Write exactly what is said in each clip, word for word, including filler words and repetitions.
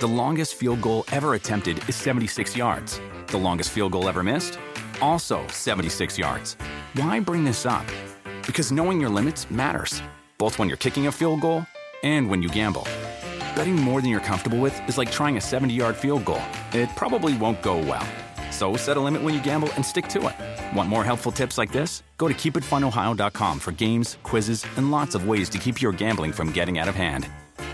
The longest field goal ever attempted is seventy-six yards. The longest field goal ever missed? Also seventy-six yards. Why bring this up? Because knowing your limits matters, both when you're kicking a field goal and when you gamble. Betting more than you're comfortable with is like trying a seventy-yard field goal. It probably won't go well. So set a limit when you gamble and stick to it. Want more helpful tips like this? Go to keep it fun ohio dot com for games, quizzes, and lots of ways to keep your gambling from getting out of hand.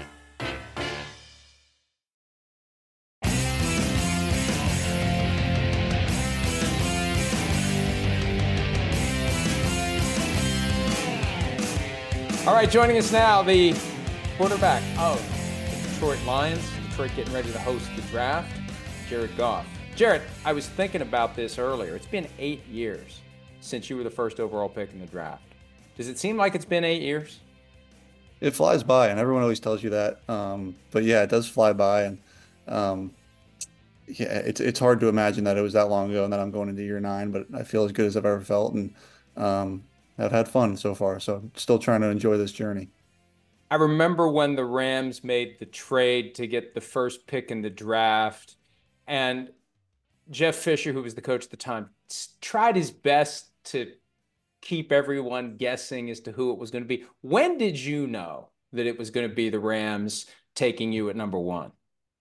All right, joining us now, the quarterback of the Detroit Lions. Detroit getting ready to host the draft, Jared Goff. Jared, I was thinking about this earlier. It's been eight years since you were the first overall pick in the draft. Does it seem like it's been eight years? It flies by, and everyone always tells you that. Um, but yeah, it does fly by, and um, yeah, it's it's hard to imagine that it was that long ago and that I'm going into year nine. But I feel as good as I've ever felt, and um, I've had fun so far. So I'm still trying to enjoy this journey. I remember when the Rams made the trade to get the first pick in the draft, and Jeff Fisher, who was the coach at the time, tried his best to keep everyone guessing as to who it was going to be. When did you know that it was going to be the Rams taking you at number one?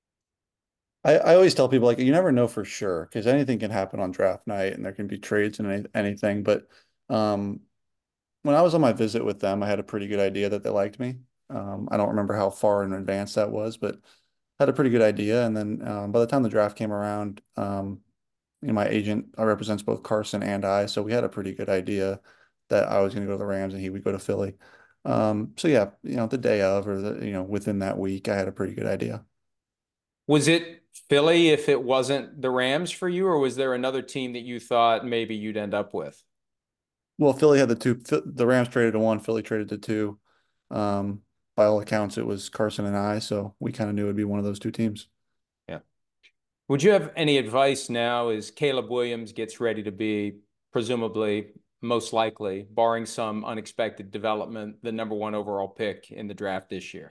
I, I always tell people, like, you never know for sure because anything can happen on draft night and there can be trades and any, anything. But um, when I was on my visit with them, I had a pretty good idea that they liked me. Um, I don't remember how far in advance that was, but had a pretty good idea. And then um, by the time the draft came around, um, you know, my agent uh, represents both Carson and I, so we had a pretty good idea that I was going to go to the Rams and he would go to Philly. Um, so yeah, you know, the day of or the, you know, within that week, I had a pretty good idea. Was it Philly if it wasn't the Rams for you, or was there another team that you thought maybe you'd end up with? Well, Philly had the two, the Rams traded to one, Philly traded to two. Um, by all accounts, it was Carson and I, so we kind of knew it'd be one of those two teams. Yeah. Would you have any advice now as Caleb Williams gets ready to be, presumably, most likely, barring some unexpected development, the number one overall pick in the draft this year?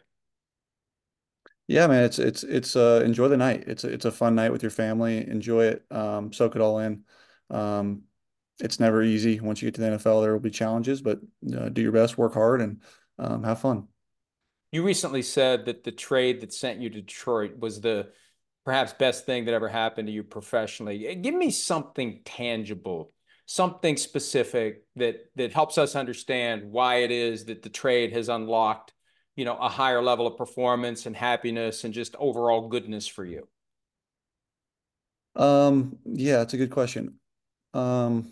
Yeah, man, it's it's it's uh enjoy the night. It's a, it's a fun night with your family. Enjoy it. Um, soak it all in. Um, it's never easy. Once you get to the N F L, there will be challenges, but uh, do your best, work hard, and um, have fun. You recently said that the trade that sent you to Detroit was the perhaps best thing that ever happened to you professionally. Give me something tangible, something specific that that helps us understand why it is that the trade has unlocked, you know, a higher level of performance and happiness and just overall goodness for you. Um, yeah, it's a good question. Um,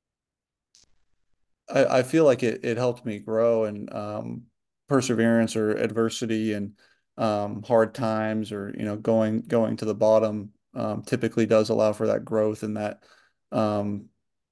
I, I feel like it it helped me grow and um, perseverance or adversity and um, hard times or you know going going to the bottom um, typically does allow for that growth and that um,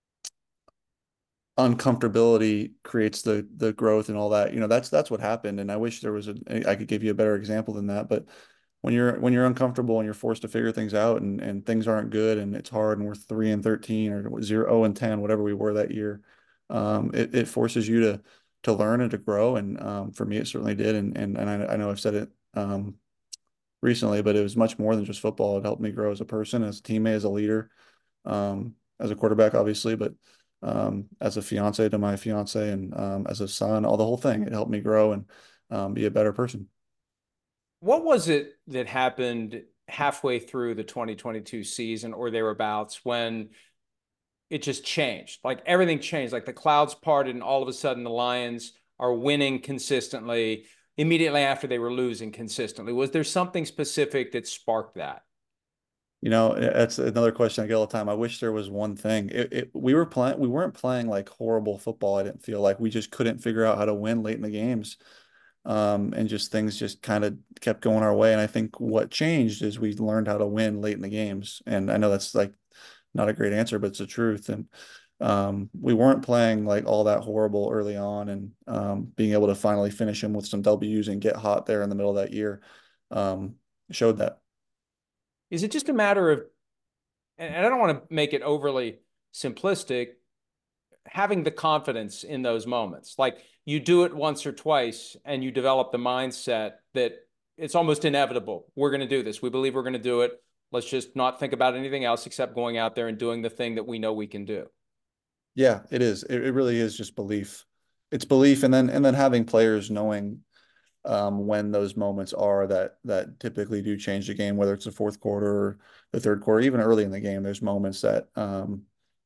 uncomfortability creates the the growth and all that. You know, that's that's what happened. And I wish there was a I could give you a better example than that. But when you're when you're uncomfortable and you're forced to figure things out and and things aren't good and it's hard and we're three and thirteen or zero and ten, whatever we were that year, um, it it forces you to to learn and to grow. And um, for me, it certainly did. And and and I, I know I've said it um, recently, but it was much more than just football. It helped me grow as a person, as a teammate, as a leader, um, as a quarterback, obviously, but um, as a fiance to my fiance and um, as a son, all the whole thing. It helped me grow and um, be a better person. What was it that happened halfway through the twenty twenty-two season or thereabouts when it just changed? Like everything changed, like the clouds parted and all of a sudden the Lions are winning consistently immediately after they were losing consistently. Was there something specific that sparked that? You know, that's another question I get all the time. I wish there was one thing. It, it, we were playing, we weren't playing like horrible football. I didn't feel like we just couldn't figure out how to win late in the games. Um, and just things just kind of kept going our way. And I think what changed is we learned how to win late in the games. And I know that's like not a great answer, but it's the truth. And um, we weren't playing like all that horrible early on, and um, being able to finally finish them with some W's and get hot there in the middle of that year um, showed that. Is it just a matter of, and I don't want to make it overly simplistic, having the confidence in those moments? Like you do it once or twice and you develop the mindset that it's almost inevitable. We're going to do this. We believe we're going to do it. Let's just not think about anything else except going out there and doing the thing that we know we can do. Yeah, it is. It, it really is just belief. It's belief, and then and then having players knowing um, when those moments are that that typically do change the game, whether it's the fourth quarter or the third quarter, even early in the game. There's moments that um,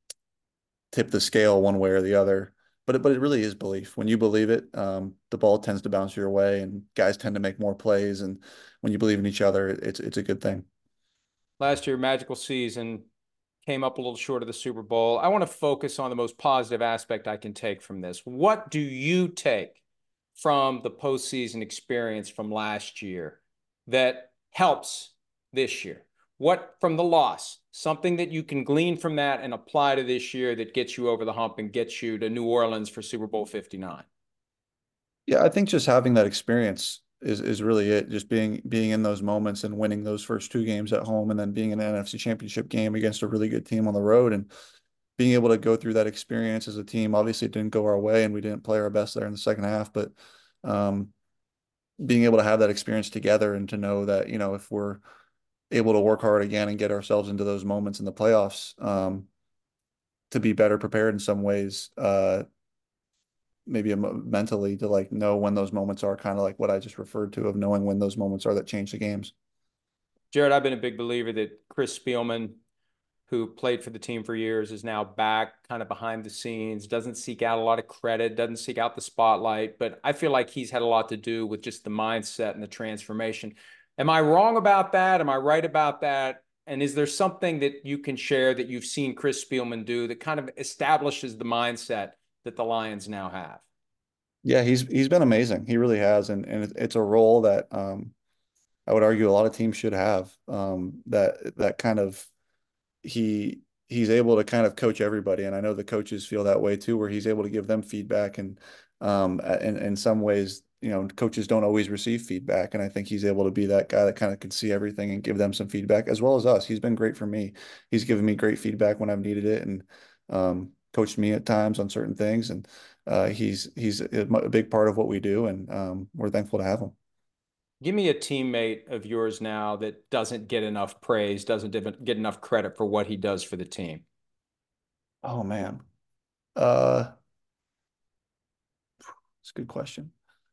tip the scale one way or the other. But it, but it really is belief. When you believe it, um, the ball tends to bounce your way, and guys tend to make more plays. And when you believe in each other, it's it's a good thing. Last year, magical season, came up a little short of the Super Bowl. I want to focus on the most positive aspect I can take from this. What do you take from the postseason experience from last year that helps this year? What from the loss, something that you can glean from that and apply to this year that gets you over the hump and gets you to New Orleans for Super Bowl fifty-nine? Yeah, I think just having that experience is is really it. Just being being in those moments and winning those first two games at home, and then being in an N F C Championship game against a really good team on the road, and being able to go through that experience as a team. Obviously, it didn't go our way, and we didn't play our best there in the second half. But um, being able to have that experience together and to know that, you know, if we're able to work hard again and get ourselves into those moments in the playoffs, um, to be better prepared in some ways, uh, maybe mentally to like know when those moments are, kind of like what I just referred to, of knowing when those moments are that change the games. Jared, I've been a big believer that Chris Spielman, who played for the team for years, is now back kind of behind the scenes, doesn't seek out a lot of credit, doesn't seek out the spotlight, but I feel like he's had a lot to do with just the mindset and the transformation. Am I wrong about that? Am I right about that? And is there something that you can share that you've seen Chris Spielman do that kind of establishes the mindset that the Lions now have? Yeah, he's he's been amazing. He really has, and and it's a role that um, I would argue a lot of teams should have. Um, that that kind of he he's able to kind of coach everybody, and I know the coaches feel that way too, where he's able to give them feedback, and um, in in some ways, you know, coaches don't always receive feedback, and I think he's able to be that guy that kind of can see everything and give them some feedback as well as us. He's been great for me. He's given me great feedback when I've needed it, and um, coached me at times on certain things, and uh, he's he's a big part of what we do, and um, we're thankful to have him. Give me a teammate of yours now that doesn't get enough praise, doesn't get enough credit for what he does for the team. Oh man, uh, it's a good question.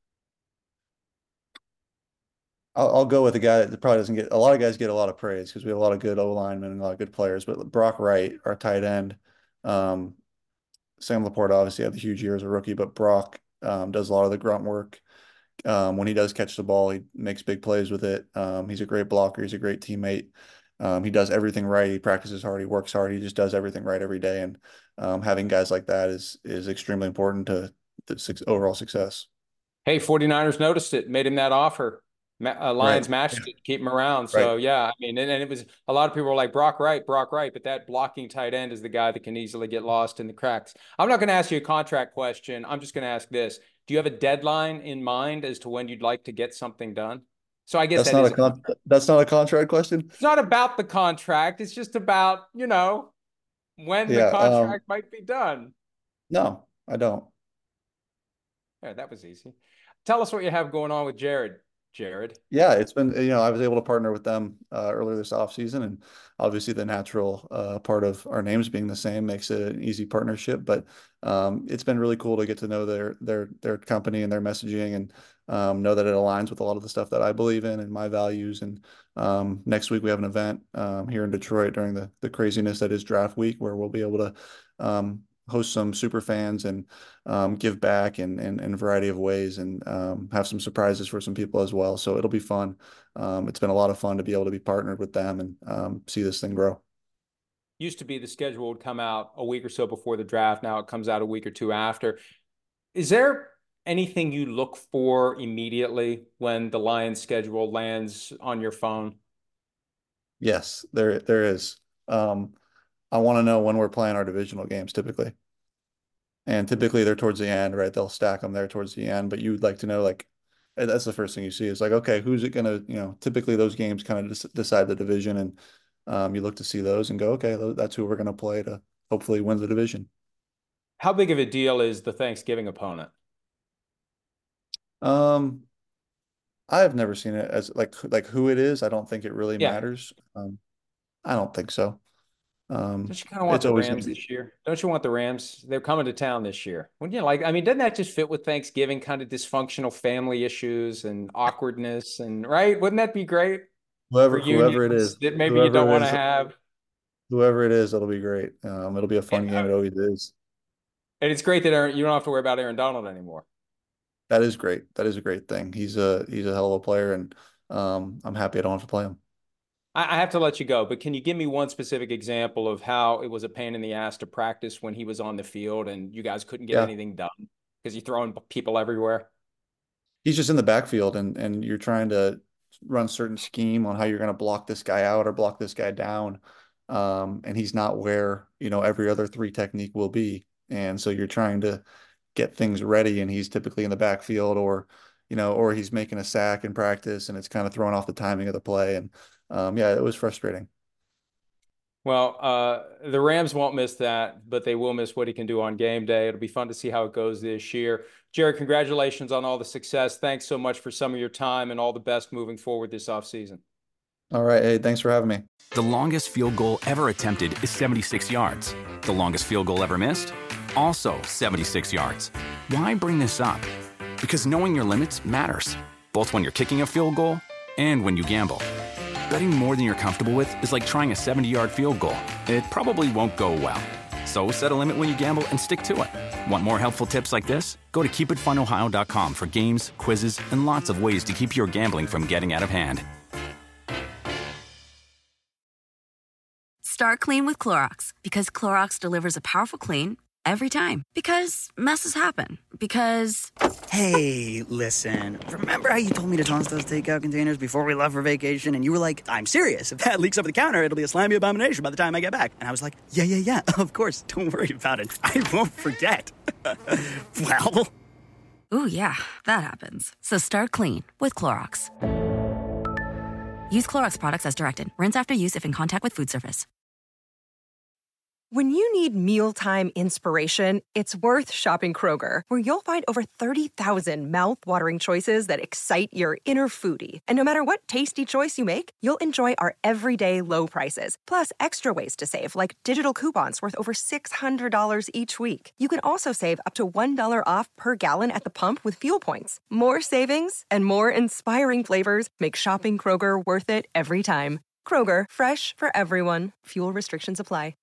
I'll, I'll go with a guy that probably doesn't get, a lot of guys get a lot of praise because we have a lot of good O linemen and a lot of good players. But Brock Wright, our tight end, um, Sam Laporta obviously had the huge year as a rookie, but Brock um, does a lot of the grunt work. Um, when he does catch the ball, he makes big plays with it. Um, he's a great blocker. He's a great teammate. Um, he does everything right. He practices hard. He works hard. He just does everything right every day. And um, having guys like that is is extremely important to the overall success. Hey, 49ers noticed it, made him that offer. Uh, Right. Lions matched Yeah. it, keep him around. Right. So yeah, I mean, and, and it was a lot of people were like Brock Wright, Brock Wright, but that blocking tight end is the guy that can easily get lost in the cracks. I'm not going to ask you a contract question. I'm just going to ask this: do you have a deadline in mind as to when you'd like to get something done? So I guess That's that not is a con that's not a contract question. it's not about the contract. It's just about, you know, when the Yeah. Um, contract might be done. no, I don't. Yeah, that was easy. Tell us what you have going on with Jared. Jared. Yeah, it's been, you know, I was able to partner with them uh, earlier this offseason, and obviously the natural uh, part of our names being the same makes it an easy partnership. But um, it's been really cool to get to know their their their company and their messaging, and um, know that it aligns with a lot of the stuff that I believe in and my values. And um, next week we have an event um, here in Detroit during the the craziness that is draft week, where we'll be able to um, host some super fans and um, give back in, in, in a variety of ways, and um, have some surprises for some people as well. So it'll be fun. Um, it's been a lot of fun to be able to be partnered with them and um, see this thing grow. Used to be the schedule would come out a week or so before the draft. Now it comes out a week or two after. Is there anything you look for immediately when the Lions schedule lands on your phone? Yes, there there is. Um, I want to know when we're playing our divisional games typically. And typically they're towards the end, right? They'll stack them there towards the end, but you'd like to know, like, that's the first thing you see is like, okay, who's it gonna, you know, typically those games kind of decide the division, and um, you look to see those and go, okay, that's who we're gonna play to hopefully win the division. How big of a deal is the Thanksgiving opponent? Um, I've never seen it as like like who it is. I don't think it really Yeah. matters. Um, I don't think so. Um, Don't you kind of want it's the always Rams going to be this year? Don't you want the Rams? They're coming to town this year. Wouldn't you like, I mean, doesn't that just fit with Thanksgiving kind of dysfunctional family issues and awkwardness and right? Wouldn't that be great? whoever whoever it Reunions is, that maybe you don't whoever it want to is, have. whoever it is, it'll be great. Um, it'll be a And, fun game. uh, It always is. and it's great that Aaron, you don't have to worry about Aaron Donald anymore. That is great. That is a great thing. He's a he's a hell of a player, and um, I'm happy I don't have to play him. I, I have to let you go, but can you give me one specific example of how it was a pain in the ass to practice when he was on the field and you guys couldn't get Yeah, anything done because you're throwing people everywhere? he's just in the backfield, and and you're trying to run certain scheme on how you're going to block this guy out or block this guy down, um, and he's not where you know every other three technique will be, and so you're trying to get things ready, and he's typically in the backfield, or you know, or he's making a sack in practice, and it's kind of throwing off the timing of the play, and um, yeah, it was frustrating. Well, uh, the Rams won't miss that, but they will miss what he can do on game day. It'll be fun to see how it goes this year. Jared, congratulations on all the success. Thanks so much for some of your time and all the best moving forward this offseason. All right, hey, thanks for having me. The longest field goal ever attempted is seventy-six yards. The longest field goal ever missed? Also seventy-six yards. Why bring this up? Because knowing your limits matters, both when you're kicking a field goal and when you gamble. Betting more than you're comfortable with is like trying a seventy-yard field goal. It probably won't go well. So set a limit when you gamble and stick to it. Want more helpful tips like this? Go to keep it fun ohio dot com for games, quizzes, and lots of ways to keep your gambling from getting out of hand. Start clean with Clorox because Clorox delivers a powerful clean every time. Because messes happen. Because... Hey, listen. Remember how you told me to toss those takeout containers before we left for vacation? And you were like, I'm serious. If that leaks over the counter, it'll be a slimy abomination by the time I get back. And I was like, yeah, yeah, yeah. Of course. Don't worry about it. I won't forget. Well... Ooh, yeah. That happens. So start clean with Clorox. Use Clorox products as directed. Rinse after use if in contact with food surface. When you need mealtime inspiration, it's worth shopping Kroger, where you'll find over thirty thousand mouth-watering choices that excite your inner foodie. And no matter what tasty choice you make, you'll enjoy our everyday low prices, plus extra ways to save, like digital coupons worth over six hundred dollars each week. You can also save up to one dollar off per gallon at the pump with fuel points. More savings and more inspiring flavors make shopping Kroger worth it every time. Kroger, fresh for everyone. Fuel restrictions apply.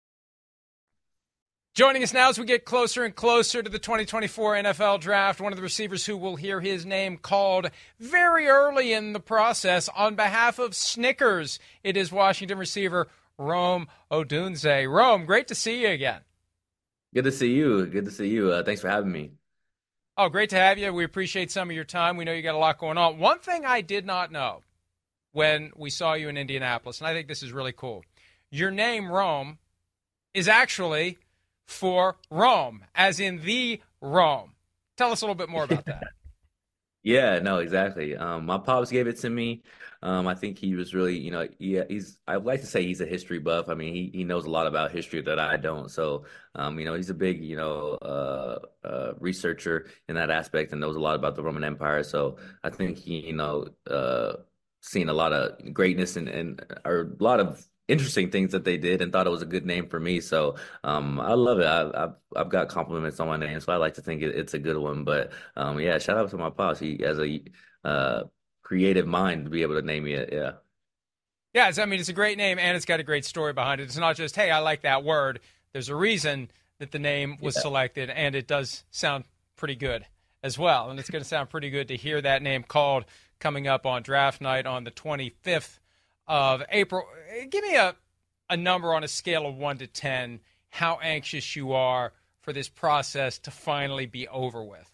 Joining us now as we get closer and closer to the twenty twenty-four N F L Draft, one of the receivers who will hear his name called very early in the process on behalf of Snickers. It is Washington receiver Rome Odunze. Rome, great to see you again. Good to see you. Good to see you. Uh, thanks for having me. Oh, great to have you. We appreciate some of your time. We know you got a lot going on. One thing I did not know when we saw you in Indianapolis, and I think this is really cool, your name, Rome, is actually for Rome, as in the Rome. Tell us a little bit more about that. Yeah, no, exactly. Um, my pops gave it to me. Um, I think he was really, you know, yeah, he's, I'd like to say he's a history buff. I mean, he, he knows a lot about history that I don't. So, um, you know, he's a big, you know, uh, uh, researcher in that aspect and knows a lot about the Roman Empire. So I think he, you know, uh, seen a lot of greatness and, and or a lot of interesting things that they did and thought it was a good name for me. So um, I love it. I, I've I've got compliments on my name, so I like to think it, it's a good one. But um, yeah, shout out to my pops. He has a uh, creative mind to be able to name me it. Yeah. Yeah, it's, I mean, it's a great name, and it's got a great story behind it. It's not just, hey, I like that word. There's a reason that the name was yeah. selected, and it does sound pretty good as well. And it's going to sound pretty good to hear that name called coming up on draft night on the twenty-fifth of April. Give me a, a number on a scale of one to ten, how anxious you are for this process to finally be over with.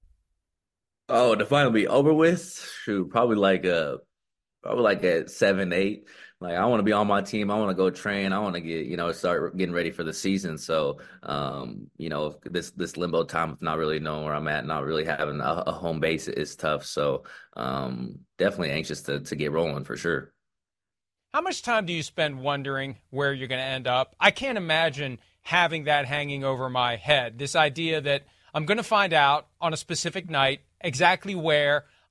Oh, to finally be over with? Shoot, probably like a, probably like a seven, eight. Like, I want to be on my team. I want to go train. I want to get, you know, start getting ready for the season. So, um, you know, this this limbo time of not really knowing where I'm at, not really having a, a home base is tough. So, um, definitely anxious to to get rolling for sure. How much time do you spend wondering where you're going to end up? I can't imagine having that hanging over my head. This idea that I'm going to find out on a specific night exactly where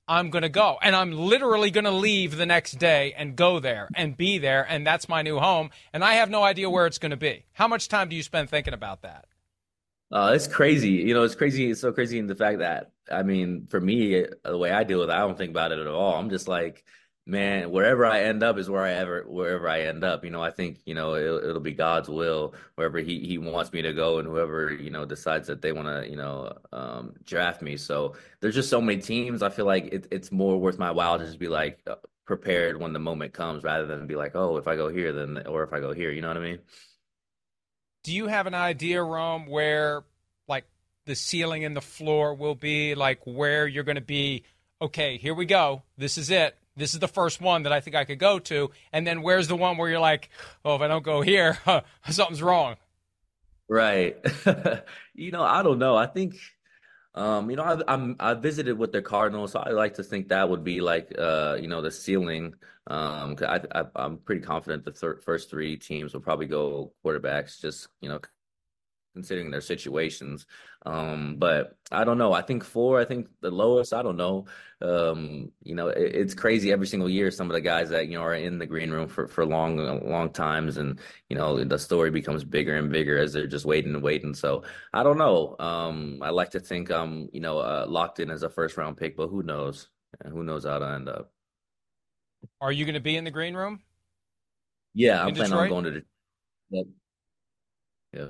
I'm going to go. And I'm literally going to leave the next day and go there and be there, and that's my new home, and I have no idea where it's going to be. How much time do you spend thinking about that? Uh, it's crazy. You know, it's crazy. It's so crazy in the fact that, I mean, for me, the way I deal with it, I don't think about it at all. I'm just like, man, wherever I end up is where I ever, wherever I end up. You know, I think, you know, it'll, it'll be God's will wherever he, he wants me to go, and whoever, you know, decides that they want to, you know, um, draft me. So there's just so many teams. I feel like it, it's more worth my while to just be like uh, prepared when the moment comes, rather than be like, oh, if I go here, then, or if I go here, you know what I mean? Do you have an idea, Rome, where like the ceiling and the floor will be, like where you're going to be, okay, here we go. This is it. This is the first one that I think I could go to. And then where's the one where you're like, oh, if I don't go here, something's wrong. Right. You know, I don't know. I think, um, you know, I, I'm I visited with the Cardinals, so I like to think that would be like, uh, you know, the ceiling. Um, 'cause I, I I'm pretty confident the thir first three teams will probably go quarterbacks, just you know, considering their situations. Um, but I don't know. I think four, I think the lowest, I don't know. Um, you know, it, it's crazy every single year. Some of the guys that, you know, are in the green room for, for long, long times. And, you know, the story becomes bigger and bigger as they're just waiting and waiting. So I don't know. Um, I like to think I'm, you know, uh, locked in as a first round pick, but who knows? Who knows how to end up? Are you going to be in the green room? Yeah, I'm in planning Detroit? on going to the, yeah.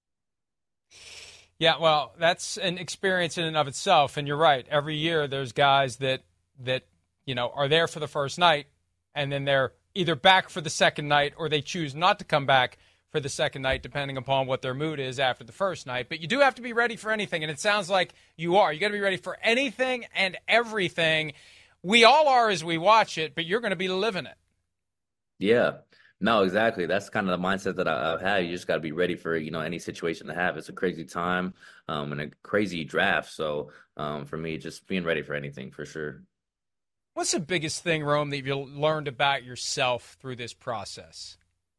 Yeah, well, that's an experience in and of itself, and you're right. Every year there's guys that that you know are there for the first night, and then they're either back for the second night or they choose not to come back for the second night, depending upon what their mood is after the first night. But you do have to be ready for anything, and it sounds like you are. You got to be ready for anything and everything. We all are as we watch it, but you're going to be living it. Yeah. No, exactly. That's kind of the mindset that I, I've had. You just got to be ready for, you know, any situation to have. It's a crazy time, um, and a crazy draft. So, um, for me, just being ready for anything for sure. What's the biggest thing, Rome, that you've learned about yourself through this process?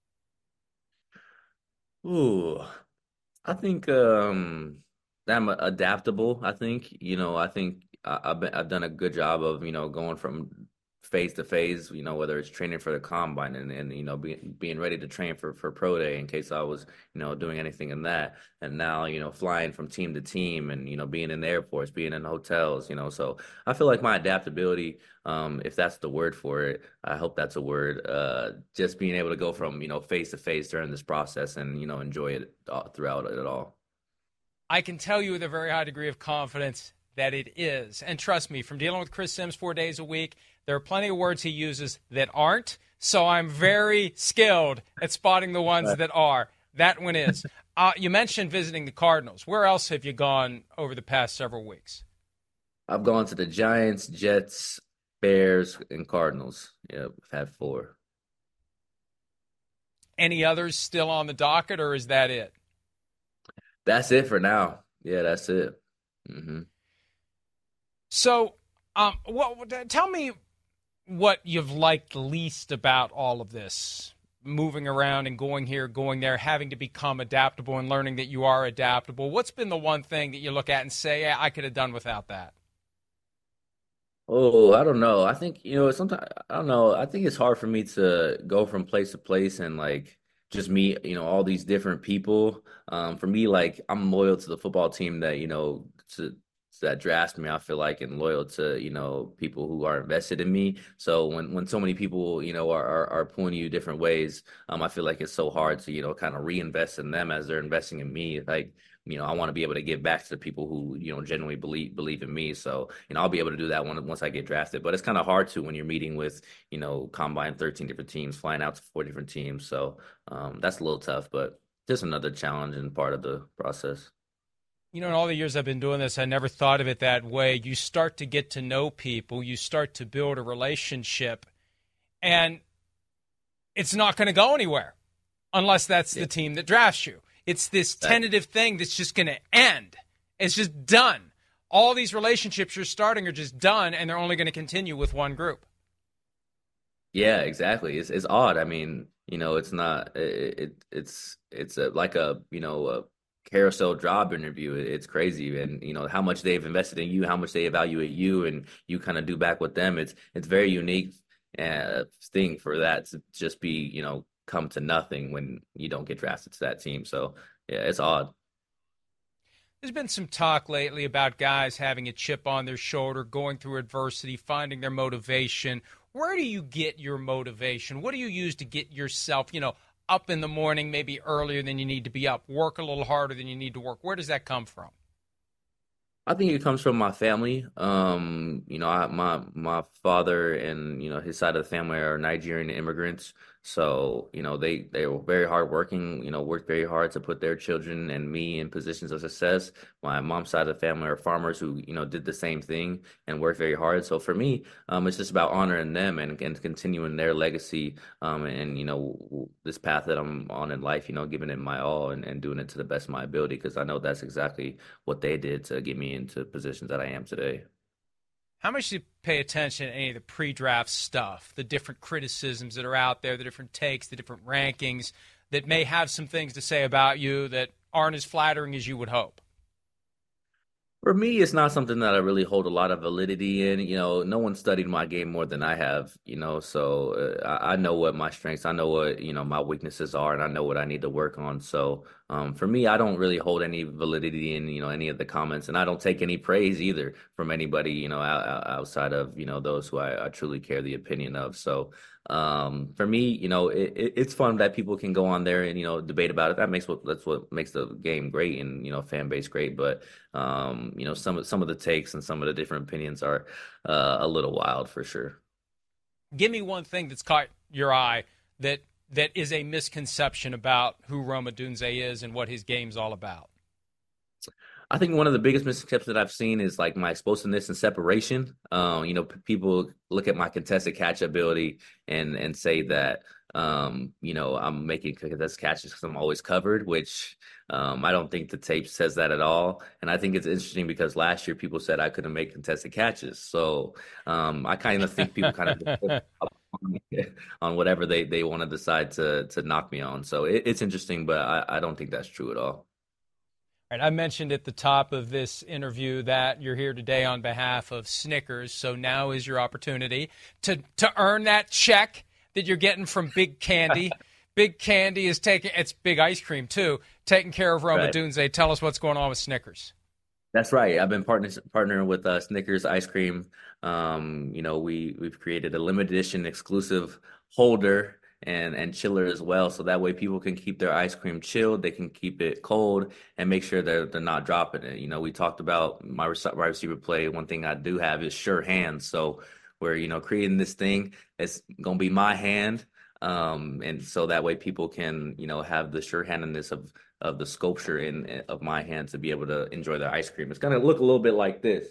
Ooh, I think um, that I'm adaptable. I think, you know, I think I, I've been, I've done a good job of, you know, going from phase to phase, you know, whether it's training for the combine and, and you know, being being ready to train for, for pro day in case I was, you know, doing anything in that. And now, you know, flying from team to team and, you know, being in the airports, being in hotels, you know, so I feel like my adaptability, um, if that's the word for it, I hope that's a word, uh, just being able to go from, you know, phase to phase during this process and, you know, enjoy it all, throughout it all. I can tell you with a very high degree of confidence that it is. And trust me, from dealing with Chris Sims four days a week, there are plenty of words he uses that aren't, so I'm very skilled at spotting the ones that are. That one is. Uh, you mentioned visiting the Cardinals. Where else have you gone over the past several weeks? I've gone to the Giants, Jets, Bears, and Cardinals. Yeah, I've had four. Any others still on the docket, or is that it? That's it for now. Yeah, that's it. Mm-hmm. So, um, what, tell me what you've liked least about all of this, moving around and going here, going there, having to become adaptable and learning that you are adaptable. What's been the one thing that you look at and say, yeah, I could have done without that? Oh, I don't know. I think, you know, sometimes, I don't know. I think it's hard for me to go from place to place and like just meet, you know, all these different people. Um, for me, like I'm loyal to the football team that, you know, to that drafts me, I feel like, and loyal to, you know, people who are invested in me. So when, when so many people, you know, are, are, are pulling you different ways, um, I feel like it's so hard to, you know, kind of reinvest in them as they're investing in me. Like, you know, I want to be able to give back to the people who, you know, genuinely believe, believe in me. So, you know, I'll be able to do that when, once I get drafted, but it's kind of hard to when you're meeting with, you know, combine thirteen different teams, flying out to four different teams. So, um, that's a little tough, but just another challenge and part of the process. You know, in all the years I've been doing this, I never thought of it that way. You start to get to know people. You start to build a relationship. And it's not going to go anywhere unless that's yeah. the team that drafts you. It's this tentative thing that's just going to end. It's just done. All these relationships you're starting are just done, and they're only going to continue with one group. Yeah, exactly. It's it's odd. I mean, you know, it's not. It, it it's it's a, like a you know a carousel job interview. It's crazy. And, you know, how much they've invested in you, how much they evaluate you, and you kind of do back with them. It's, it's very unique uh, thing for that to just be, you know, come to nothing when you don't get drafted to that team. So yeah, it's odd. There's been some talk lately about guys having a chip on their shoulder, going through adversity, finding their motivation. Where do you get your motivation? What do you use to get yourself, you know, up in the morning, maybe earlier than you need to be up, work a little harder than you need to work? Where does that come from? I think it comes from my family. Um, you know, I, my my father and, you know, his side of the family are Nigerian immigrants. So, you know, they they were very hardworking, you know, worked very hard to put their children and me in positions of success. My mom's side of the family are farmers who, you know, did the same thing and worked very hard. So for me, um, it's just about honoring them and, and continuing their legacy, um, and, you know, this path that I'm on in life, you know, giving it my all and, and doing it to the best of my ability, because I know that's exactly what they did to get me into positions that I am today. How much do you pay attention to any of the pre-draft stuff, the different criticisms that are out there, the different takes, the different rankings that may have some things to say about you that aren't as flattering as you would hope? For me, it's not something that I really hold a lot of validity in. You know, no one studied my game more than I have, you know, so uh, I, I know what my strengths, I know what, you know, my weaknesses are, and I know what I need to work on. So um, for me, I don't really hold any validity in, you know, any of the comments, and I don't take any praise either from anybody, you know, out, outside of, you know, those who I, I truly care the opinion of. So um, for me, you know, it, it, it's fun that people can go on there and, you know, debate about it. That makes what, that's what makes the game great and, you know, fan base great. But, um, you know, some of, some of the takes and some of the different opinions are uh, a little wild for sure. Give me one thing that's caught your eye that, that is a misconception about who Rome Odunze is and what his game's all about. I think one of the biggest misconceptions that I've seen is like my explosiveness and separation. Um, you know, p- people look at my contested catch ability and and say that um, you know, I'm making contested catches because I'm always covered, which um, I don't think the tape says that at all. And I think it's interesting because last year people said I couldn't make contested catches, so um, I kind of think people kind of on whatever they they want to decide to to knock me on. So it, it's interesting, but I, I don't think that's true at all. All right, I mentioned at the top of this interview that you're here today on behalf of Snickers, so now is your opportunity to, to earn that check that you're getting from Big Candy. Big Candy is taking – it's Big Ice Cream too, taking care of Rome Right. Odunze. Tell us what's going on with Snickers. That's right. I've been partner, partnering with uh, Snickers ice cream. Um, you know, we we've created a limited edition exclusive holder and and chiller as well, so that way people can keep their ice cream chilled, they can keep it cold, and make sure that they're not dropping it. You know, we talked about my rec- wide receiver play. One thing I do have is sure hands, so we're, you know, creating this thing. It's gonna be my hand, um, and so that way people can, you know, have the sure handedness of of the sculpture in of my hand to be able to enjoy their ice cream. It's gonna look a little bit like this.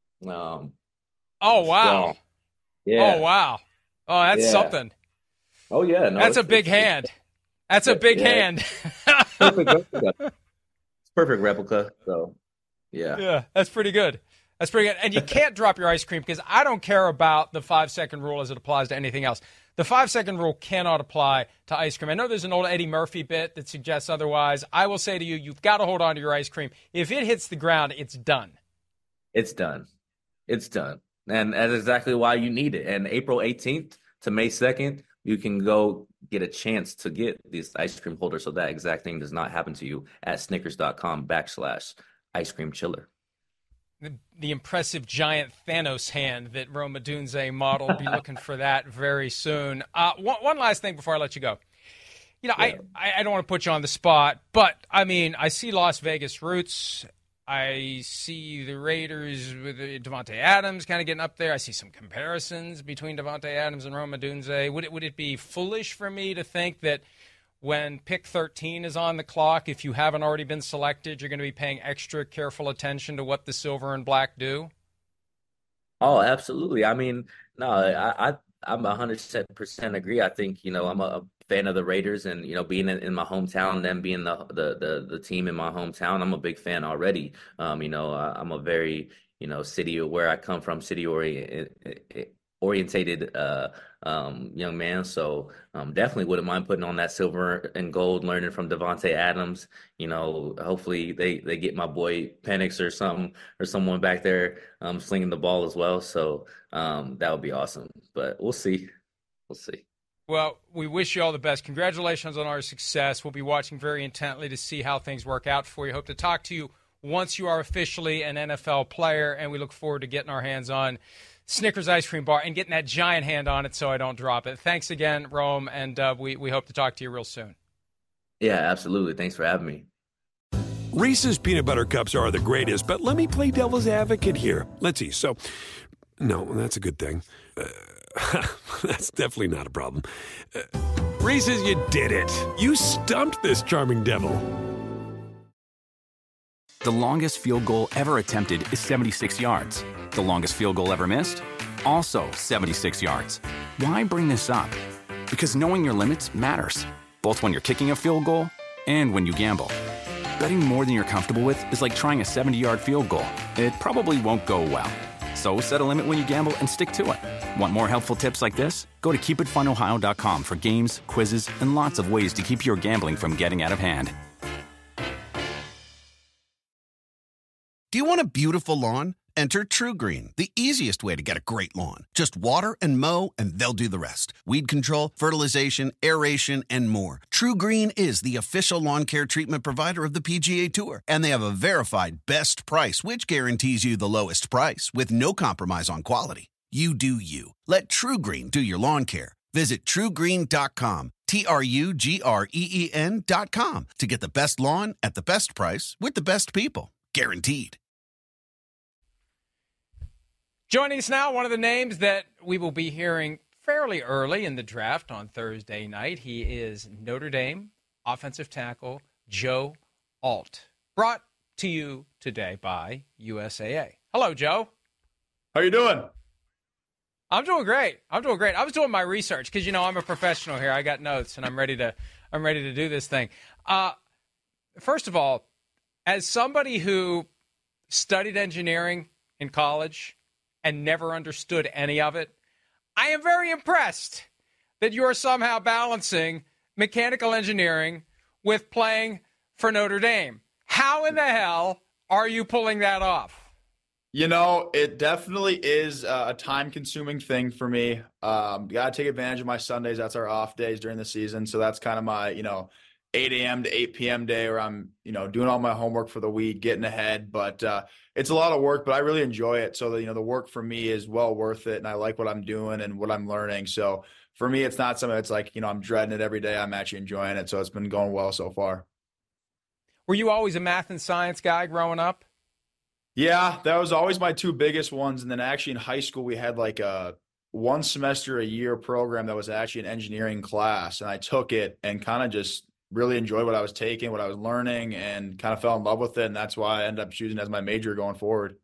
Um, Oh, wow. so, yeah. Oh, wow. Oh, that's Yeah. something. Oh yeah. No, That's a it's- big it's- hand. That's a big Yeah. hand. Perfect replica. It's perfect replica. So, yeah. Yeah, that's pretty good. That's pretty good. And you can't drop your ice cream because I don't care about the five-second rule as it applies to anything else. The five-second rule cannot apply to ice cream. I know there's an old Eddie Murphy bit that suggests otherwise. I will say to you, you've got to hold on to your ice cream. If it hits the ground, it's done. It's done. It's done. And that's exactly why you need it. And April eighteenth to May second, you can go get a chance to get these ice cream holders so that exact thing does not happen to you at snickers.com backslash ice cream chiller. The, the impressive giant Thanos hand that Rome Odunze modeled. Be looking for that very soon. Uh, one, one last thing before I let you go. You know, Yeah. I, I don't want to put you on the spot, but, I mean, I see Las Vegas roots. I see the Raiders with Davante Adams kind of getting up there. I see some comparisons between Davante Adams and Rome Odunze. Would it, would it be foolish for me to think that when pick thirteen is on the clock, if you haven't already been selected, you're going to be paying extra careful attention to what the silver and black do? Oh, absolutely. I mean, no, I, I I'm one hundred percent agree. I think, you know, I'm a, a fan of the Raiders, and, you know, being in, in my hometown, them being the, the the the team in my hometown, I'm a big fan already. Um, you know, I, I'm a very, you know, city where I come from, city ori- orientated uh um, young man. So um, definitely wouldn't mind putting on that silver and gold, learning from Devontae Adams. You know, hopefully they, they get my boy Penix or something or someone back there um, slinging the ball as well. So um, that would be awesome. But we'll see. We'll see. Well, we wish you all the best. Congratulations on our success. We'll be watching very intently to see how things work out for you. Hope to talk to you once you are officially an N F L player, and we look forward to getting our hands on Snickers Ice Cream Bar and getting that giant hand on it so I don't drop it. Thanks again, Rome, and uh, we, we hope to talk to you real soon. Yeah, absolutely. Thanks for having me. Reese's Peanut Butter Cups are the greatest, but let me play devil's advocate here. Let's see. So, no, that's a good thing. Uh, That's definitely not a problem. Uh, Reese's, you did it. You stumped this charming devil. The longest field goal ever attempted is seventy-six yards. The longest field goal ever missed? Also seventy-six yards. Why bring this up? Because knowing your limits matters, both when you're kicking a field goal and when you gamble. Betting more than you're comfortable with is like trying a seventy-yard field goal. It probably won't go well. So set a limit when you gamble and stick to it. Want more helpful tips like this? Go to keep it fun ohio dot com for games, quizzes, and lots of ways to keep your gambling from getting out of hand. Do you want a beautiful lawn? Enter TruGreen, the easiest way to get a great lawn. Just water and mow, and they'll do the rest. Weed control, fertilization, aeration, and more. TruGreen is the official lawn care treatment provider of the P G A Tour, and they have a verified best price, which guarantees you the lowest price with no compromise on quality. You do you. Let TruGreen do your lawn care. Visit True Green dot com, T R U G R E E N dot com, to get the best lawn at the best price with the best people. Guaranteed. Joining us now, one of the names that we will be hearing fairly early in the draft on Thursday night. He is Notre Dame offensive tackle Joe Alt. Brought to you today by U S A A. Hello, Joe. How you doing? I'm doing great. I'm doing great. I was doing my research because, you know, I'm a professional here. I got notes, and I'm ready to I'm ready to do this thing. Uh, first of all, as somebody who studied engineering in college and never understood any of it, I am very impressed that you are somehow balancing mechanical engineering with playing for Notre Dame. How in the hell are you pulling that off? You know, it definitely is a time-consuming thing for me. Um, got to take advantage of my Sundays. That's our off days during the season. So that's kind of my, you know, eight a.m. to eight p.m. day where I'm, you know, doing all my homework for the week, getting ahead. But uh, it's a lot of work, but I really enjoy it. So, that, you know, the work for me is well worth it, and I like what I'm doing and what I'm learning. So for me, it's not something that's like, you know, I'm dreading it every day. I'm actually enjoying it. So it's been going well so far. Were you always a math and science guy growing up? Yeah, that was always my two biggest ones. And then actually in high school, we had like a one semester a year program that was actually an engineering class. And I took it and kind of just really enjoyed what I was taking, what I was learning, and kind of fell in love with it. And that's why I ended up choosing it as my major going forward.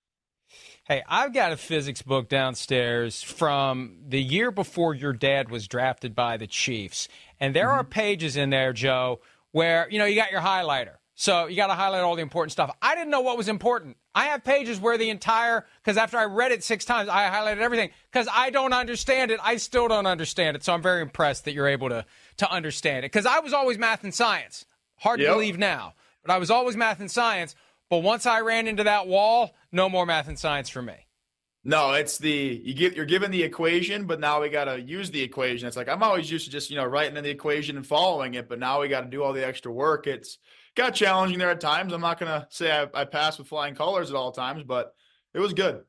Hey, I've got a physics book downstairs from the year before your dad was drafted by the Chiefs. And there mm-hmm. are pages in there, Joe, where, you know, you got your highlighter. So you got to highlight all the important stuff. I didn't know what was important. I have pages where the entire, because after I read it six times, I highlighted everything because I don't understand it. I still don't understand it. So I'm very impressed that you're able to to understand it, because I was always math and science. Hard yep. to believe now, but I was always math and science. But once I ran into that wall, no more math and science for me. No, it's the, you give, you're given the equation, but now we got to use the equation. It's like, I'm always used to just, you know, writing in the equation and following it, but now we got to do all the extra work. It's got challenging there at times. I'm not going to say I, I passed with flying colors at all times, but it was good.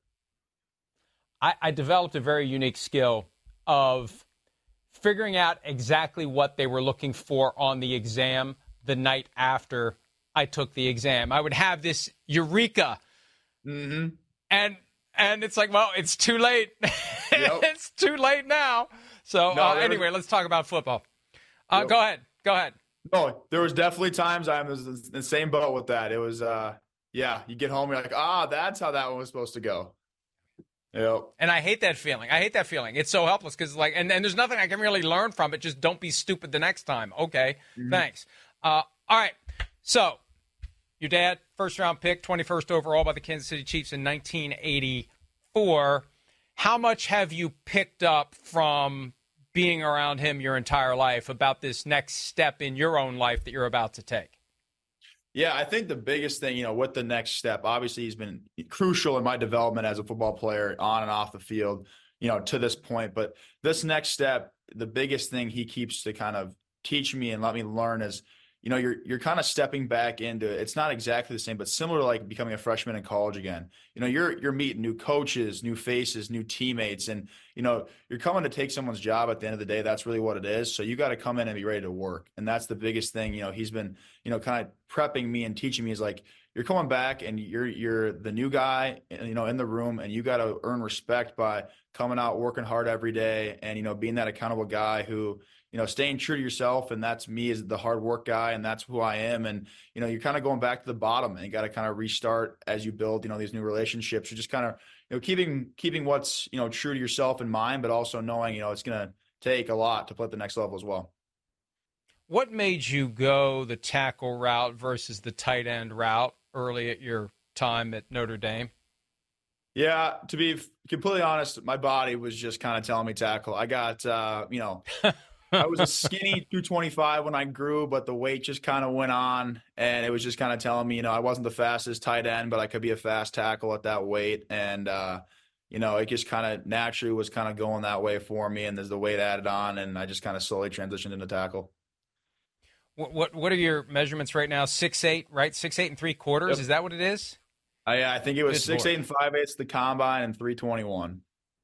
I, I developed a very unique skill of figuring out exactly what they were looking for on the exam the night after I took the exam. I would have this eureka. Mm-hmm. And and it's like, well, it's too late. Yep. It's too late now. So no, uh, anyway, was... let's talk about football. Uh, yep. Go ahead. Go ahead. No, there was definitely times I was in the same boat with that. It was, uh, yeah, you get home, you're like, ah, that's how that one was supposed to go. Yep. And I hate that feeling. I hate that feeling. It's so helpless because, like, and, and there's nothing I can really learn from it. Just don't be stupid the next time. Okay, mm-hmm. Thanks. Uh, all right. So, your dad, first round pick, twenty-first overall by the Kansas City Chiefs in nineteen eighty-four. How much have you picked up from being around him your entire life about this next step in your own life that you're about to take? Yeah, I think the biggest thing, you know, with the next step, obviously he's been crucial in my development as a football player on and off the field, you know, to this point. But this next step, the biggest thing he keeps to kind of teach me and let me learn is, you know, you're you're kind of stepping back into it. It's not exactly the same, but similar to like becoming a freshman in college again. You know, you're you're meeting new coaches, new faces, new teammates, and you know, you're coming to take someone's job at the end of the day. That's really what it is. So you got to come in and be ready to work. And that's the biggest thing. You know, he's been, you know, kind of prepping me and teaching me is like, you're coming back and you're you're the new guy, you know, in the room, and you got to earn respect by coming out, working hard every day, and you know, being that accountable guy who, you know, staying true to yourself. And that's me as the hard work guy, and that's who I am. And you know, you're kind of going back to the bottom, and you got to kind of restart as you build, you know, these new relationships. You're just kind of, you know, keeping keeping what's, you know, true to yourself in mind, but also knowing, you know, it's going to take a lot to play at the next level as well. What made you go the tackle route versus the tight end route early at your time at Notre Dame? Yeah, to be completely honest, my body was just kind of telling me tackle. I got, uh, you know, I was a skinny two twenty-five when I grew, but the weight just kind of went on, and it was just kind of telling me, you know, I wasn't the fastest tight end, but I could be a fast tackle at that weight. And, uh, you know, it just kind of naturally was kind of going that way for me, and there's the weight added on, and I just kind of slowly transitioned into tackle. What what, what are your measurements right now? Six eight, right? Six eight and three quarters. Yep. Is that what it is? I, I think it was six eight and five eighths the combine and three twenty-one.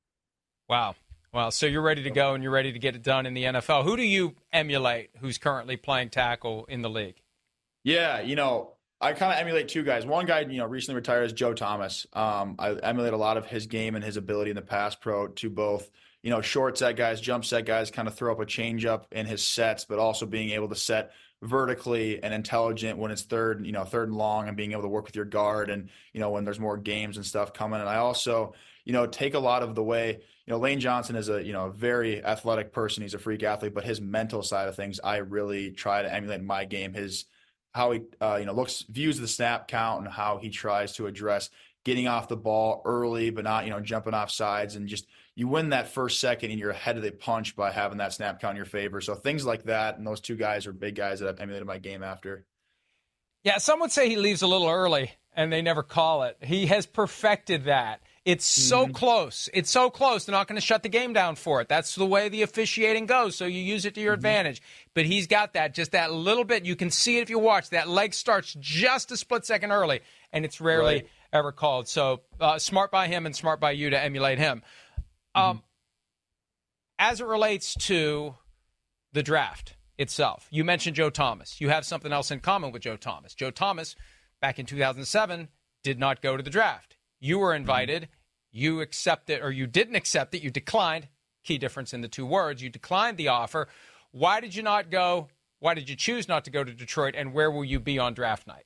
Wow. Wow. So you're ready to go, and you're ready to get it done in the N F L. Who do you emulate who's currently playing tackle in the league? Yeah, you know, I kind of emulate two guys. One guy, you know, recently retired is Joe Thomas. Um, I emulate a lot of his game and his ability in the pass pro to both, you know, short set guys, jump set guys, kind of throw up a change up in his sets, but also being able to set vertically and intelligent when it's third, you know, third and long, and being able to work with your guard, and, you know, when there's more games and stuff coming. And I also, you know, take a lot of the way, you know, Lane Johnson is a, you know, a very athletic person. He's a freak athlete, but his mental side of things, I really try to emulate in my game. His, how he, uh, you know, looks, views the snap count, and how he tries to address getting off the ball early, but not, you know, jumping off sides, and just, you win that first second and you're ahead of the punch by having that snap count in your favor. So things like that. And those two guys are big guys that I've emulated my game after. Yeah. Some would say he leaves a little early and they never call it. He has perfected that. It's so mm-hmm. close. It's so close. They're not going to shut the game down for it. That's the way the officiating goes. So you use it to your mm-hmm. advantage. But he's got that, just that little bit. You can see it if you watch. That leg starts just a split second early, and it's rarely right. ever called. So uh, smart by him and smart by you to emulate him. Um, mm-hmm. As it relates to the draft itself, you mentioned Joe Thomas. You have something else in common with Joe Thomas. Joe Thomas, back in two thousand seven, did not go to the draft. You were invited. Mm-hmm. You accepted, or you didn't accept it. You declined. Key difference in the two words. You declined the offer. Why did you not go? Why did you choose not to go to Detroit? And where will you be on draft night?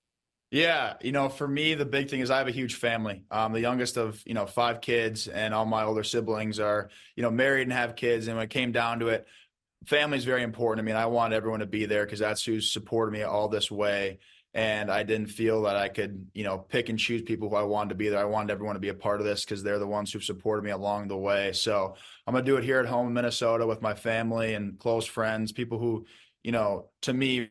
Yeah, you know, for me, the big thing is I have a huge family. I'm the youngest of, you know, five kids, and all my older siblings are, you know, married and have kids. And when it came down to it, family is very important to me. And I want everyone to be there because that's who's supported me all this way. And I didn't feel that I could, you know, pick and choose people who I wanted to be there. I wanted everyone to be a part of this because they're the ones who've supported me along the way. So I'm going to do it here at home in Minnesota with my family and close friends, people who, you know, to me,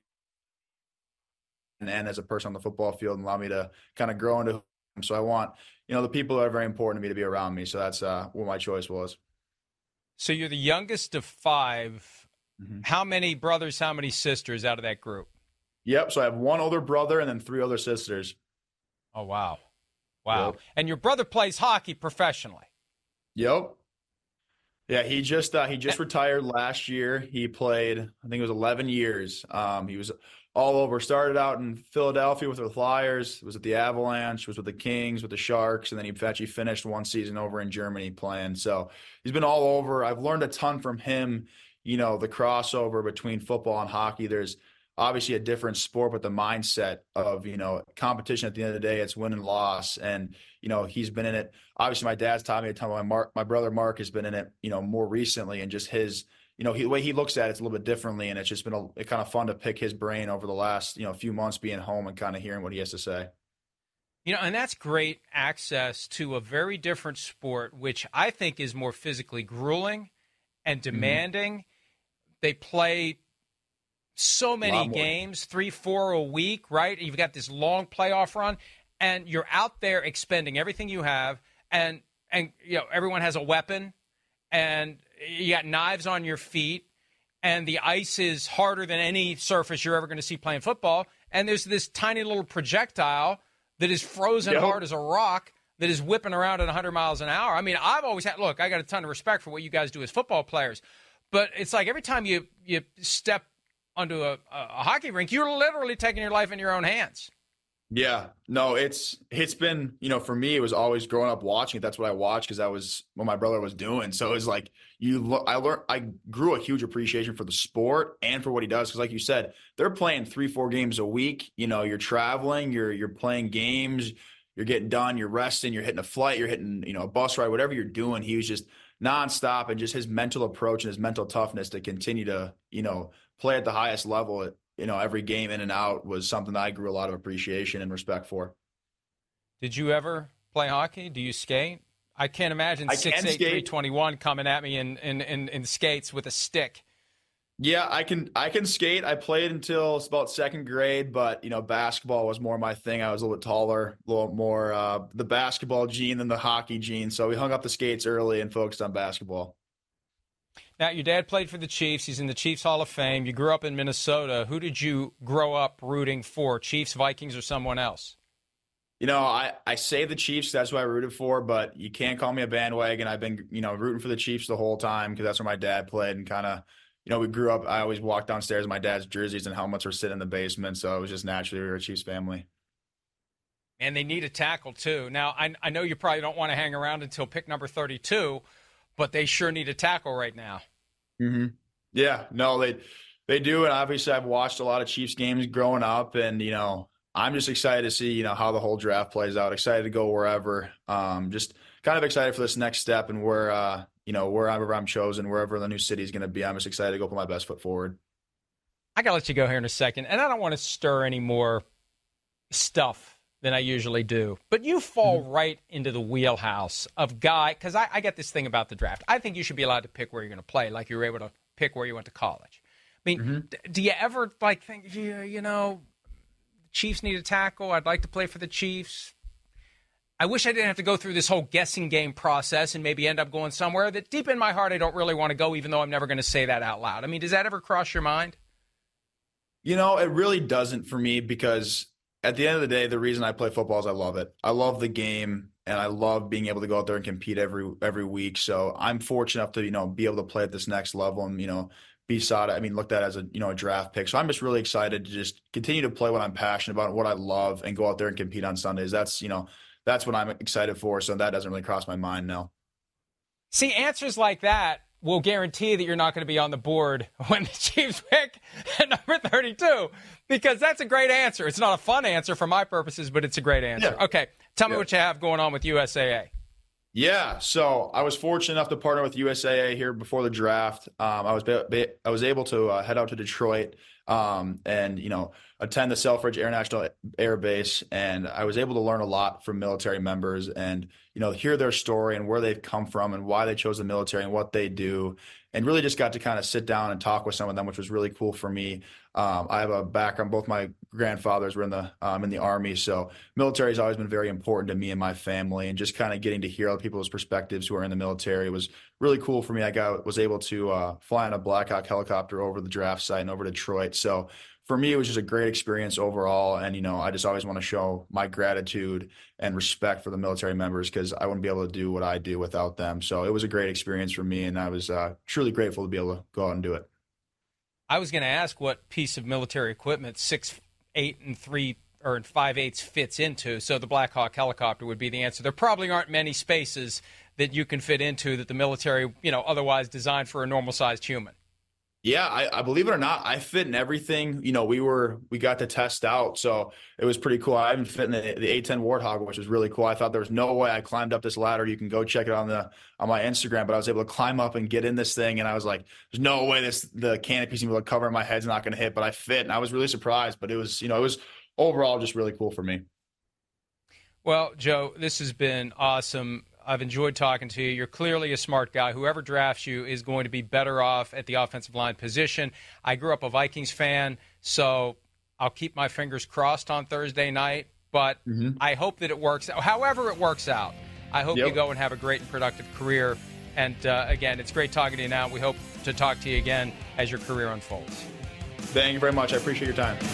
and as a person on the football field, and allow me to kind of grow into them. So I want, you know, the people that are very important to me to be around me. So that's uh, what my choice was. So you're the youngest of five. Mm-hmm. How many brothers, how many sisters out of that group? Yep. So I have one older brother and then three other sisters. Oh, wow. Wow. Yep. And your brother plays hockey professionally. Yep. Yeah, he just uh, he just retired last year. He played, I think it was eleven years. Um, he was all over. Started out in Philadelphia with the Flyers, was at the Avalanche, was with the Kings, with the Sharks, and then he actually finished one season over in Germany playing. So he's been all over. I've learned a ton from him, you know, the crossover between football and hockey. There's obviously a different sport, but the mindset of, you know, competition at the end of the day, it's win and loss. And, you know, he's been in it. Obviously, my dad's taught me a ton. My, Mark, my brother Mark has been in it, you know, more recently, and just his, you know, he, the way he looks at it's a little bit differently. And it's just been a, it kind of fun to pick his brain over the last, you know, few months being home and kind of hearing what he has to say. You know, and that's great access to a very different sport, which I think is more physically grueling and demanding. Mm-hmm. They play so many games, three, four a week, right? You've got this long playoff run, and you're out there expending everything you have, and and you know everyone has a weapon, and you got knives on your feet, and the ice is harder than any surface you're ever going to see playing football, and there's this tiny little projectile that is frozen yep. hard as a rock that is whipping around at one hundred miles an hour. I mean, I've always had, look, I got a ton of respect for what you guys do as football players, but it's like every time you, you step onto a, a hockey rink, you're literally taking your life in your own hands. Yeah, no, it's it's been, you know, for me, it was always growing up watching it. That's what I watched because that was what my brother was doing. So it was like you look, I learned, I grew a huge appreciation for the sport and for what he does. Because like you said, they're playing three, four games a week. You know, you're traveling, you're you're playing games, you're getting done, you're resting, you're hitting a flight, you're hitting, you know, a bus ride, whatever you're doing. He was just nonstop, and just his mental approach and his mental toughness to continue to, you know, play at the highest level at, you know, every game in and out was something that I grew a lot of appreciation and respect for. Did you ever play hockey? Do you skate? I can't imagine six eight, three twenty-one coming at me in, in, in, in skates with a stick. Yeah, I can I can skate. I played until about second grade, but, you know, basketball was more my thing. I was a little bit taller, a little more uh, the basketball gene than the hockey gene. So we hung up the skates early and focused on basketball. Now, your dad played for the Chiefs. He's in the Chiefs Hall of Fame. You grew up in Minnesota. Who did you grow up rooting for, Chiefs, Vikings, or someone else? You know, I, I say the Chiefs. That's who I rooted for, but you can't call me a bandwagon. I've been, you know, rooting for the Chiefs the whole time because that's where my dad played, and kind of, you know, we grew up. I always walked downstairs, my dad's jerseys and helmets were sitting in the basement, so it was just naturally we were a Chiefs family. And they need a tackle, too. Now, I, I know you probably don't want to hang around until pick number thirty-two, but they sure need a tackle right now. Mm-hmm. Yeah, no, they they do, and obviously I've watched a lot of Chiefs games growing up, and, you know, I'm just excited to see, you know, how the whole draft plays out. Excited to go wherever. Um, just kind of excited for this next step and where, uh, you know, wherever I'm chosen, wherever the new city is going to be. I'm just excited to go put my best foot forward. I got to let you go here in a second, and I don't want to stir any more stuff than I usually do. But you fall mm-hmm. right into the wheelhouse of guy, because I, I get this thing about the draft. I think you should be allowed to pick where you're going to play, like you were able to pick where you went to college. I mean, mm-hmm. d- do you ever, like, think, yeah, you know, Chiefs need a tackle. I'd like to play for the Chiefs. I wish I didn't have to go through this whole guessing game process and maybe end up going somewhere that deep in my heart I don't really want to go, even though I'm never going to say that out loud. I mean, does that ever cross your mind? You know, it really doesn't for me, because at the end of the day, the reason I play football is I love it. I love the game, and I love being able to go out there and compete every every week. So I'm fortunate enough to, you know, be able to play at this next level and, you know, be sought, I mean, looked at as a, you know, a draft pick. So I'm just really excited to just continue to play what I'm passionate about, what I love, and go out there and compete on Sundays. That's, you know, that's what I'm excited for. So that doesn't really cross my mind now. See, answers like that will guarantee that you're not going to be on the board when the Chiefs pick at number thirty-two, because that's a great answer. It's not a fun answer for my purposes, but it's a great answer. Yeah. Okay, tell me yeah. what you have going on with U S A A. Yeah, so I was fortunate enough to partner with U S A A here before the draft. Um, I was I was able to uh, head out to Detroit um, and, you know, attend the Selfridge Air National Air Base, and I was able to learn a lot from military members and, you know, hear their story and where they've come from and why they chose the military and what they do, and really just got to kind of sit down and talk with some of them, which was really cool for me. Um, I have a background, both my grandfathers were in the um, in the Army, so military has always been very important to me and my family, and just kind of getting to hear other people's perspectives who are in the military was really cool for me. I got was able to uh, fly on a Black Hawk helicopter over the draft site and over Detroit. So for me, it was just a great experience overall. And, you know, I just always want to show my gratitude and respect for the military members, because I wouldn't be able to do what I do without them. So it was a great experience for me, and I was uh, truly grateful to be able to go out and do it. I was going to ask what piece of military equipment six, eight, and three or five eighths fits into. So the Black Hawk helicopter would be the answer. There probably aren't many spaces that you can fit into that the military, you know, otherwise designed for a normal-sized human. Yeah, I, I believe it or not, I fit in everything. You know, we were we got to test out, so it was pretty cool. I even fit in the, the A ten Warthog, which was really cool. I thought there was no way I climbed up this ladder. You can go check it on the on my Instagram, but I was able to climb up and get in this thing, and I was like, "There's no way this the canopy's going to cover my head's not going to hit," but I fit, and I was really surprised. But it was, you know, it was overall just really cool for me. Well, Joe, this has been awesome. I've enjoyed talking to you. You're clearly a smart guy. Whoever drafts you is going to be better off at the offensive line position. I grew up a Vikings fan, so I'll keep my fingers crossed on Thursday night, but mm-hmm. I hope that it works out. However it works out, I hope yep. you go and have a great and productive career. And, uh, again, it's great talking to you now. We hope to talk to you again as your career unfolds. Thank you very much. I appreciate your time.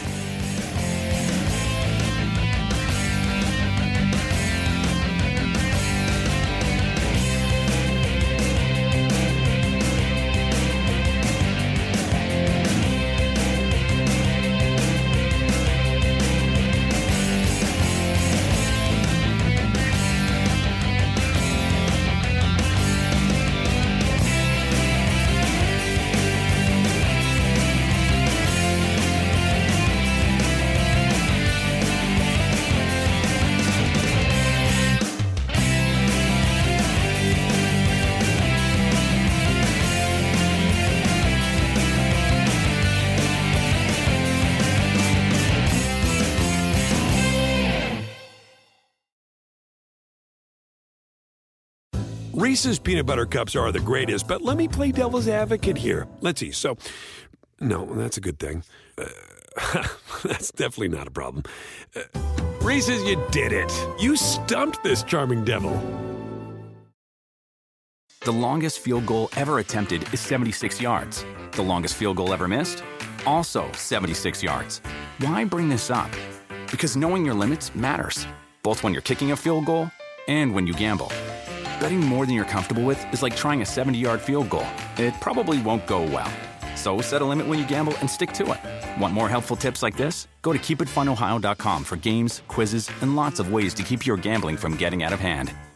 Reese's Peanut Butter Cups are the greatest, but let me play devil's advocate here. Let's see. So, no, that's a good thing. Uh, that's definitely not a problem. Uh, Reese's, you did it. You stumped this charming devil. The longest field goal ever attempted is seventy-six yards. The longest field goal ever missed? Also seventy-six yards. Why bring this up? Because knowing your limits matters, both when you're kicking a field goal and when you gamble. Betting more than you're comfortable with is like trying a seventy-yard field goal. It probably won't go well. So set a limit when you gamble and stick to it. Want more helpful tips like this? Go to keep it fun ohio dot com for games, quizzes, and lots of ways to keep your gambling from getting out of hand.